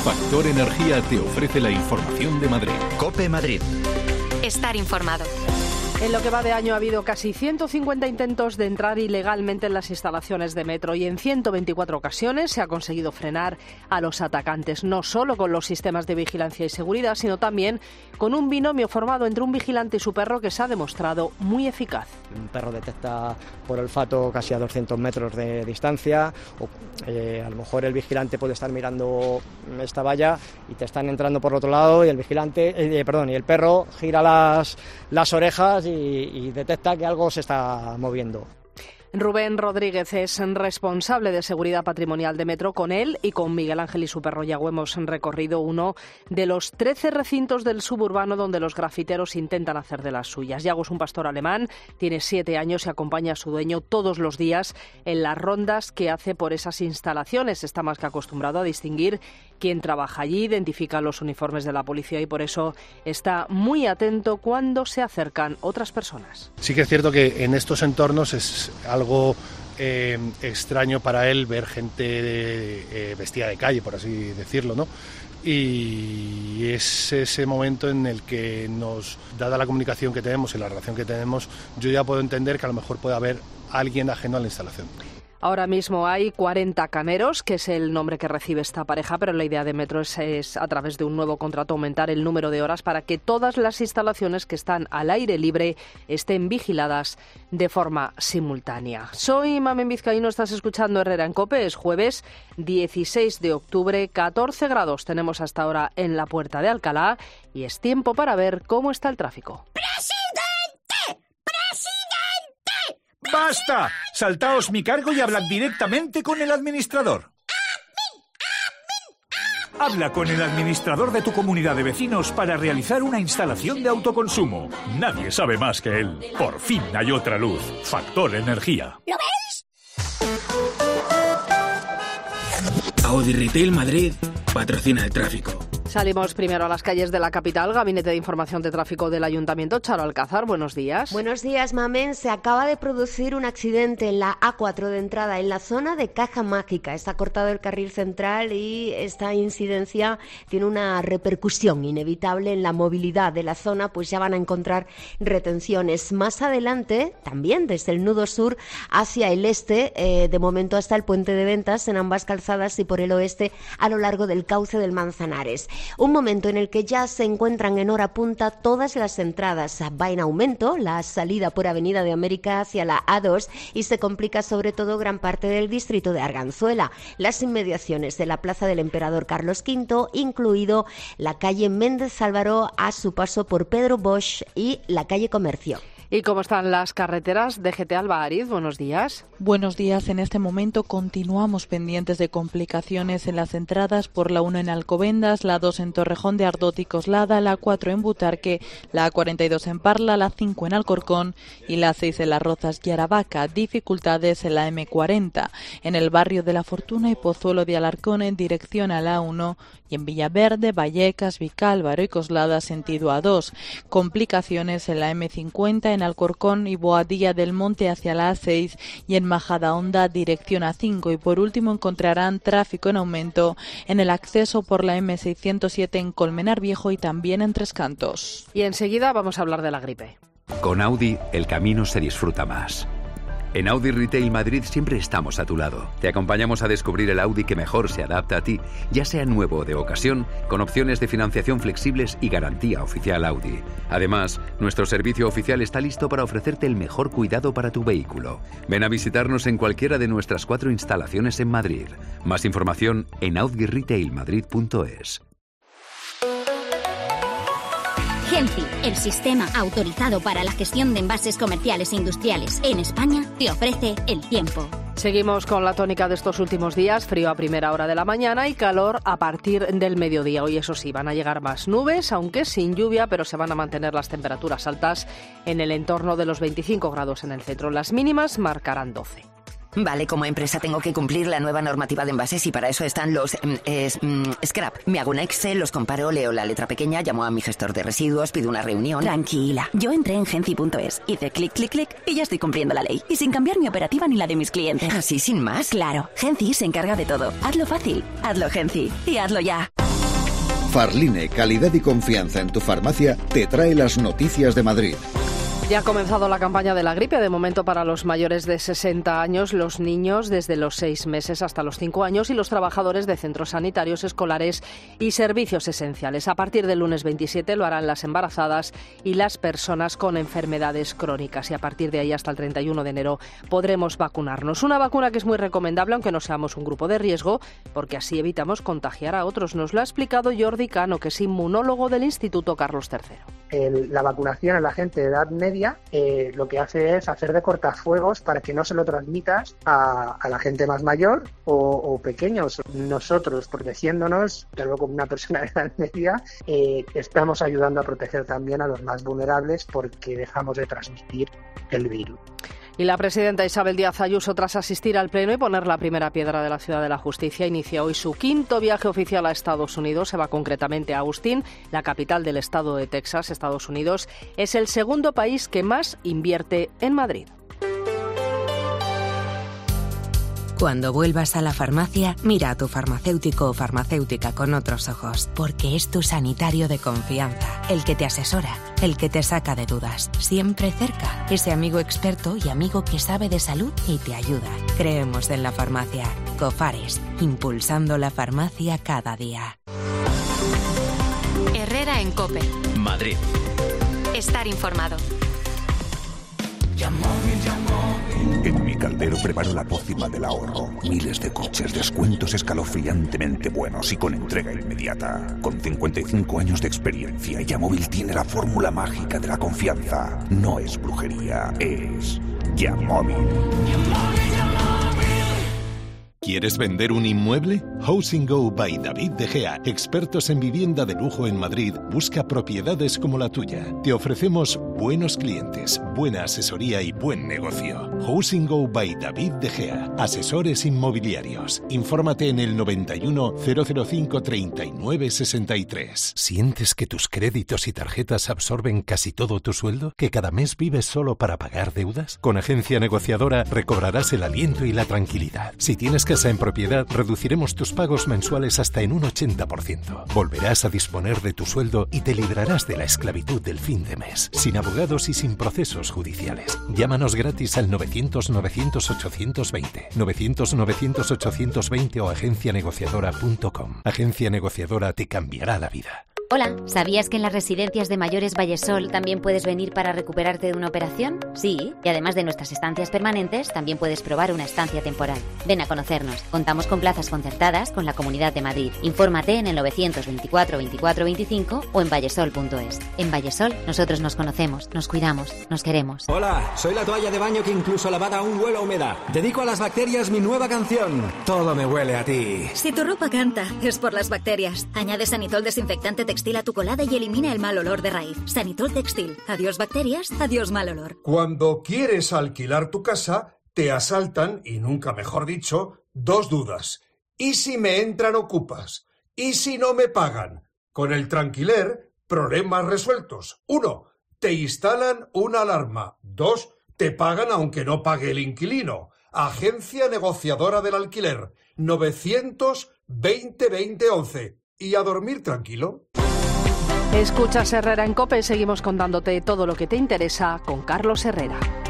Factor Energía te ofrece la información de Madrid. COPE Madrid. Estar informado. En lo que va de año ha habido casi 150 intentos de entrar ilegalmente en las instalaciones de metro y en 124 ocasiones se ha conseguido frenar a los atacantes, no solo con los sistemas de vigilancia y seguridad, sino también con un binomio formado entre un vigilante y su perro que se ha demostrado muy eficaz. Un perro detecta por olfato casi a 200 metros de distancia, o a lo mejor el vigilante puede estar mirando esta valla y te están entrando por otro lado y y el perro gira las orejas y detecta que algo se está moviendo. Rubén Rodríguez es responsable de seguridad patrimonial de Metro. Con él y con Miguel Ángel y su perro Yago hemos recorrido uno de los 13 recintos del suburbano donde los grafiteros intentan hacer de las suyas. Yago es un pastor alemán, tiene 7 años y acompaña a su dueño todos los días en las rondas que hace por esas instalaciones. Está más que acostumbrado a distinguir quién trabaja allí, identifica los uniformes de la policía y por eso está muy atento cuando se acercan otras personas. Sí que es cierto que en estos entornos es algo extraño para él ver gente vestida de calle, por así decirlo, ¿no? Y es ese momento en el que dada la comunicación que tenemos y la relación que tenemos, yo ya puedo entender que a lo mejor puede haber alguien ajeno a la instalación. Ahora mismo hay 40 cameros, que es el nombre que recibe esta pareja, pero la idea de Metro es a través de un nuevo contrato aumentar el número de horas para que todas las instalaciones que están al aire libre estén vigiladas de forma simultánea. Soy Mamen Vizcaíno, estás escuchando Herrera en COPE, es jueves 16 de octubre, 14 grados tenemos hasta ahora en la Puerta de Alcalá y es tiempo para ver cómo está el tráfico. ¡Basta! Saltaos mi cargo y hablad directamente con el administrador. Habla con el administrador de tu comunidad de vecinos para realizar una instalación de autoconsumo. Nadie sabe más que él. Por fin hay otra luz. Factor Energía. ¿Lo veis? Audi Retail Madrid patrocina el tráfico. Salimos primero a las calles de la capital. Gabinete de Información de Tráfico del Ayuntamiento. Charo Alcázar, buenos días. Buenos días, Mamen. Se acaba de producir un accidente en la A4 de entrada, en la zona de Caja Mágica. Está cortado el carril central y esta incidencia tiene una repercusión inevitable en la movilidad de la zona, pues ya van a encontrar retenciones. Más adelante, también desde el nudo sur hacia el este, de momento hasta el puente de Ventas, en ambas calzadas, y por el oeste a lo largo del cauce del Manzanares. Un momento en el que ya se encuentran en hora punta todas las entradas. Va en aumento la salida por Avenida de América hacia la A2 y se complica sobre todo gran parte del distrito de Arganzuela, las inmediaciones de la Plaza del Emperador Carlos V, incluido la calle Méndez Álvaro a su paso por Pedro Bosch y la calle Comercio. ¿Y cómo están las carreteras? DGT Alba Ariz, buenos días. Buenos días. En este momento continuamos pendientes de complicaciones en las entradas por la 1 en Alcobendas, la 2 en Torrejón de Ardot y Coslada, la 4 en Butarque, la 42 en Parla, la 5 en Alcorcón y la 6 en Las Rozas y Aravaca. Dificultades en la M40, en el barrio de La Fortuna y Pozuelo de Alarcón en dirección a la A1 y en Villaverde, Vallecas, Vicálvaro y Coslada sentido A2. Complicaciones en la M50 en Alcorcón y Boadilla del Monte hacia la A6 y en Majadahonda dirección A5. Y por último encontrarán tráfico en aumento en el acceso por la M607 en Colmenar Viejo y también en Tres Cantos. Y enseguida vamos a hablar de la gripe. Con Audi el camino se disfruta más. En Audi Retail Madrid siempre estamos a tu lado. Te acompañamos a descubrir el Audi que mejor se adapta a ti, ya sea nuevo o de ocasión, con opciones de financiación flexibles y garantía oficial Audi. Además, nuestro servicio oficial está listo para ofrecerte el mejor cuidado para tu vehículo. Ven a visitarnos en cualquiera de nuestras 4 instalaciones en Madrid. Más información en audirailmadrid.es. Genci, el sistema autorizado para la gestión de envases comerciales e industriales en España, te ofrece el tiempo. Seguimos con la tónica de estos últimos días, frío a primera hora de la mañana y calor a partir del mediodía. Hoy, eso sí, van a llegar más nubes, aunque sin lluvia, pero se van a mantener las temperaturas altas en el entorno de los 25 grados en el centro. Las mínimas marcarán 12. Vale, como empresa tengo que cumplir la nueva normativa de envases y para eso están los scrap. Me hago un Excel, los comparo, leo la letra pequeña, llamo a mi gestor de residuos, pido una reunión. Tranquila, yo entré en Genci.es, hice clic, clic, clic y ya estoy cumpliendo la ley. Y sin cambiar mi operativa ni la de mis clientes. ¿Así sin más? Claro, Genci se encarga de todo. Hazlo fácil, hazlo Genci y hazlo ya. Farline, calidad y confianza en tu farmacia, te trae las noticias de Madrid. Ya ha comenzado la campaña de la gripe, de momento para los mayores de 60 años, los niños desde los 6 meses hasta los 5 años y los trabajadores de centros sanitarios, escolares y servicios esenciales. A partir del lunes 27 lo harán las embarazadas y las personas con enfermedades crónicas y a partir de ahí hasta el 31 de enero podremos vacunarnos. Una vacuna que es muy recomendable aunque no seamos un grupo de riesgo porque así evitamos contagiar a otros. Nos lo ha explicado Jordi Cano, que es inmunólogo del Instituto Carlos III. La vacunación en la gente de edad media lo que hace es hacer de cortafuegos para que no se lo transmitas a la gente más mayor o pequeños. Nosotros, protegiéndonos, luego como una persona de edad media, estamos ayudando a proteger también a los más vulnerables porque dejamos de transmitir el virus. Y la presidenta Isabel Díaz Ayuso, tras asistir al Pleno y poner la primera piedra de la Ciudad de la Justicia, inicia hoy su 5º viaje oficial a Estados Unidos. Se va concretamente a Austin, la capital del estado de Texas. Estados Unidos es el segundo país que más invierte en Madrid. Cuando vuelvas a la farmacia, mira a tu farmacéutico o farmacéutica con otros ojos, porque es tu sanitario de confianza, el que te asesora, el que te saca de dudas, siempre cerca, ese amigo experto y amigo que sabe de salud y te ayuda. Creemos en la farmacia. Cofares, impulsando la farmacia cada día. Herrera en COPE. Madrid. Estar informado. En mi caldero preparo la pócima del ahorro. Miles de coches, descuentos escalofriantemente buenos y con entrega inmediata. Con 55 años de experiencia, Yamóvil tiene la fórmula mágica de la confianza. No es brujería, es Yamóvil. ¿Quieres vender un inmueble? Housing Go by David De Gea, expertos en vivienda de lujo en Madrid, busca propiedades como la tuya. Te ofrecemos buenos clientes, buena asesoría y buen negocio. Housing Go by David De Gea, asesores inmobiliarios. Infórmate en el 91 005 39 63. ¿Sientes que tus créditos y tarjetas absorben casi todo tu sueldo? ¿Que cada mes vives solo para pagar deudas? Con Agencia Negociadora recobrarás el aliento y la tranquilidad. Si tienes casa en propiedad, reduciremos tus pagos mensuales hasta en un 80%. Volverás a disponer de tu sueldo y te librarás de la esclavitud del fin de mes, sin abogados y sin procesos judiciales. Llámanos gratis al 900-900-820, 900-900-820 o agencianegociadora.com. Agencia Negociadora te cambiará la vida. Hola, ¿sabías que en las residencias de mayores Vallesol también puedes venir para recuperarte de una operación? Sí, y además de nuestras estancias permanentes, también puedes probar una estancia temporal. Ven a conocernos. Contamos con plazas concertadas con la Comunidad de Madrid. Infórmate en el 924 24 25 o en vallesol.es. En Vallesol, nosotros nos conocemos, nos cuidamos, nos queremos. Hola, soy la toalla de baño que incluso lavada aún huele a humedad. Dedico a las bacterias mi nueva canción. Todo me huele a ti. Si tu ropa canta, es por las bacterias. Añade Sanitol desinfectante textil a tu colada y elimina el mal olor de raíz. Sanitol Textil. Adiós bacterias, adiós mal olor. Cuando quieres alquilar tu casa, te asaltan, y nunca mejor dicho, dos dudas. ¿Y si me entran ocupas? ¿Y si no me pagan? Con el Tranquiler, problemas resueltos. 1. Te instalan una alarma. 2. Te pagan aunque no pague el inquilino. Agencia Negociadora del Alquiler. 920 20 11. ¿Y a dormir tranquilo? Escuchas Herrera en COPE, seguimos contándote todo lo que te interesa con Carlos Herrera.